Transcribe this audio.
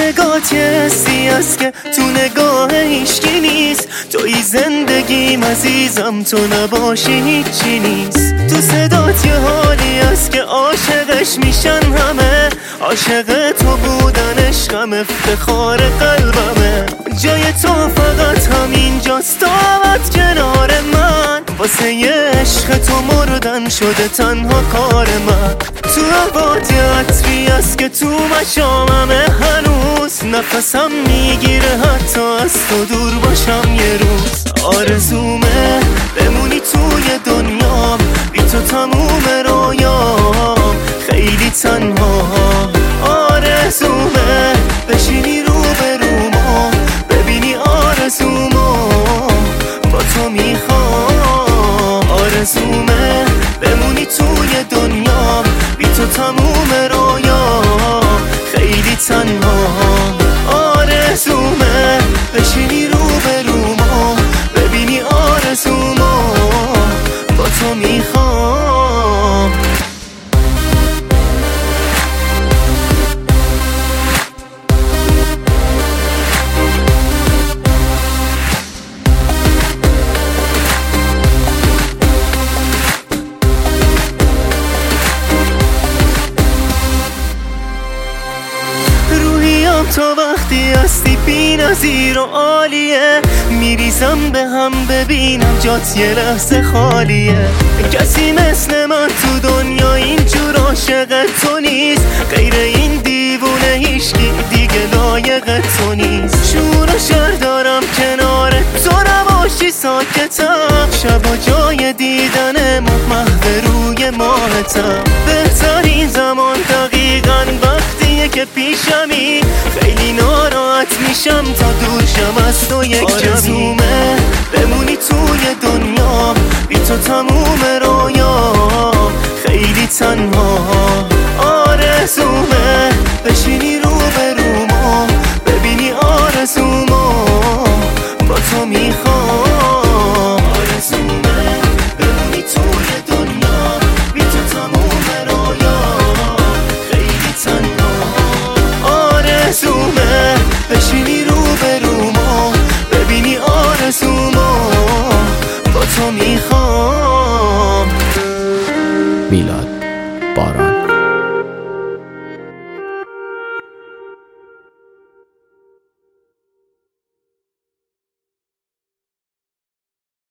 نگات یه حسی هست که تو نگاه هیچکی نیست. توی زندگیم عزیزم، تو نباشی هیچی نیست. تو صدات یه حالی هست که عاشقش میشن همه. عاشق تو بودن عشقم، افتخار قلبمه. جای تو فقط همینجاست، آمد کنار من. واسه یه عشق تو مردن شده تنها کار من. تو هوات یه عطری هست که تو مشاممه هنوز. نفسم میگیره حتی از تو دور باشم یه روز. آرزومه بمونی توی دنیام، بی تو تموم رویام خیلی تنها. آرزومه بشینی رو به روما، ببینی آرزومو با تو میخوام. آرزومه بمونی توی دنیام، بی تو تموم رویام خیلی تنها. آرزومه بشینی رو به روما، ببینی آرزومو با تو میخوام. تو وقتی هستی بی نظیر و عالیه، میریزم به هم ببینم جات یه لحظه خالیه. کسی مثل من تو دنیا اینجور عاشق تو نیست. غیر این دیوونه هیچکی دیگه لایق تو نیست. شور و شر دارم کنار تو، نباشی ساکتم. شب و جای دیدن محو روی ماهتم. بهترین زمان دقیقاً وقتیه که پیشمی. خیلی ناراحت میشم تا دور شم از تو یک کمی. آرزومه بمونی توی دنیا، بی تو تموم رویام خیلی تنها.